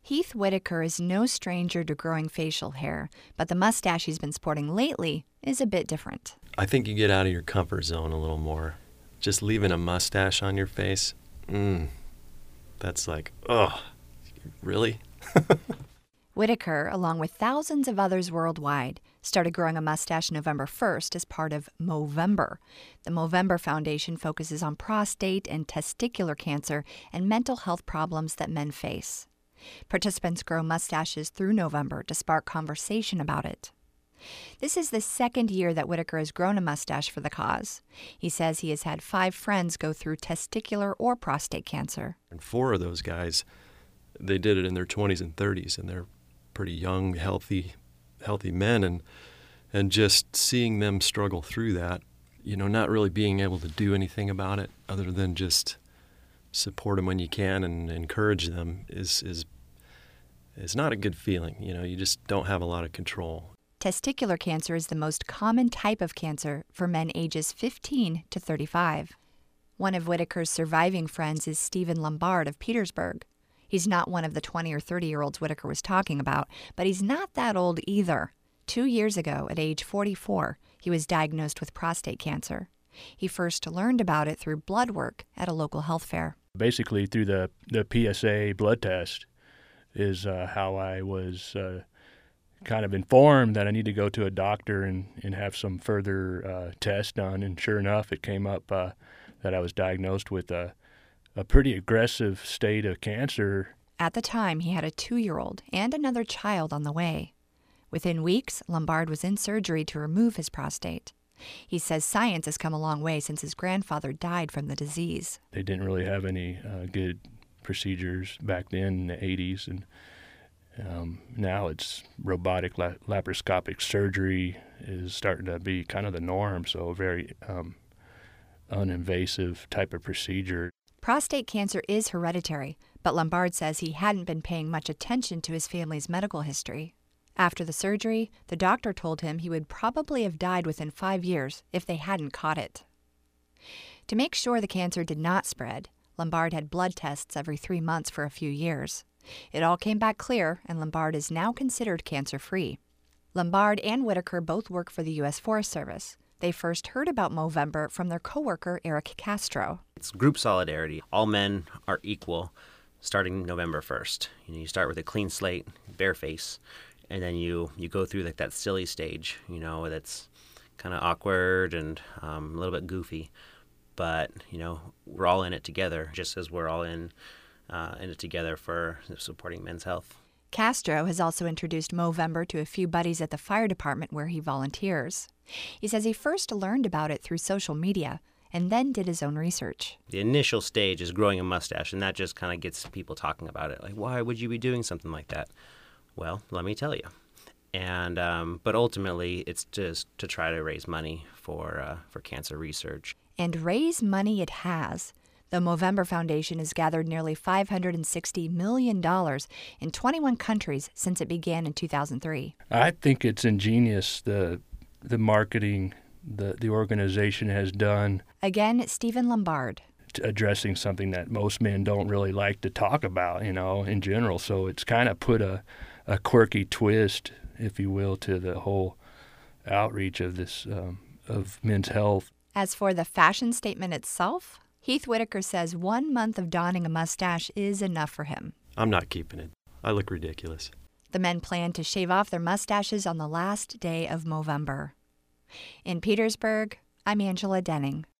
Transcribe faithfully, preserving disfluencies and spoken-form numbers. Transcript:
Heath Whitaker is no stranger to growing facial hair, but the mustache he's been sporting lately is a bit different. I think you get out of your comfort zone a little more. Just leaving a mustache on your face, mmm, that's like, ugh, really? Whitaker, along with thousands of others worldwide, started growing a mustache November first as part of Movember. The Movember Foundation focuses on prostate and testicular cancer and mental health problems that men face. Participants grow mustaches through November to spark conversation about it. This is the second year that Whitaker has grown a mustache for the cause. He says he has had five friends go through testicular or prostate cancer. And four of those guys, they did it in their twenties and thirties, and they're pretty young, healthy, healthy men, and and just seeing them struggle through that, you know, not really being able to do anything about it other than just support them when you can and encourage them is is is not a good feeling. You know, you just don't have a lot of control. Testicular cancer is the most common type of cancer for men ages fifteen to thirty-five. One of Whitaker's surviving friends is Stephen Lombard of Petersburg. He's not one of the twenty or thirty-year-olds Whitaker was talking about, but he's not that old either. Two years ago, at age forty-four, he was diagnosed with prostate cancer. He first learned about it through blood work at a local health fair. Basically, through the, the P S A blood test is uh, how I was uh, kind of informed that I need to go to a doctor and, and have some further uh, tests done. And sure enough, it came up uh, that I was diagnosed with a a pretty aggressive state of cancer. At the time, he had a two-year-old and another child on the way. Within weeks, Lombard was in surgery to remove his prostate. He says science has come a long way since his grandfather died from the disease. They didn't really have any uh, good procedures back then in the eighties, and um, now it's robotic la- laparoscopic surgery is starting to be kind of the norm, so a very um, uninvasive type of procedure. Prostate cancer is hereditary, but Lombard says he hadn't been paying much attention to his family's medical history. After the surgery, the doctor told him he would probably have died within five years if they hadn't caught it. To make sure the cancer did not spread, Lombard had blood tests every three months for a few years. It all came back clear, and Lombard is now considered cancer-free. Lombard and Whitaker both work for the U S Forest Service. They first heard about Movember from their coworker, Eric Castro. It's group solidarity. All men are equal starting November first. You know, you start with a clean slate, bare face, and then you, you go through like that silly stage, you know, that's kind of awkward and um, a little bit goofy. But, you know, we're all in it together, just as we're all in, uh, in it together for supporting men's health. Castro has also introduced Movember to a few buddies at the fire department where he volunteers. He says he first learned about it through social media and then did his own research. The initial stage is growing a mustache, and that just kind of gets people talking about it. Like, why would you be doing something like that? Well, let me tell you. And um, but ultimately, it's just to try to raise money for uh, for cancer research. And raise money it has. The Movember Foundation has gathered nearly five hundred sixty million dollars in twenty-one countries since it began in two thousand three. I think it's ingenious, the the marketing the, the organization has done. Again, Stephen Lombard. Addressing something that most men don't really like to talk about, you know, in general. So it's kind of put a, a quirky twist, if you will, to the whole outreach of this um, of men's health. As for the fashion statement itself, Heath Whitaker says one month of donning a mustache is enough for him. I'm not keeping it. I look ridiculous. The men plan to shave off their mustaches on the last day of Movember. In Petersburg, I'm Angela Denning.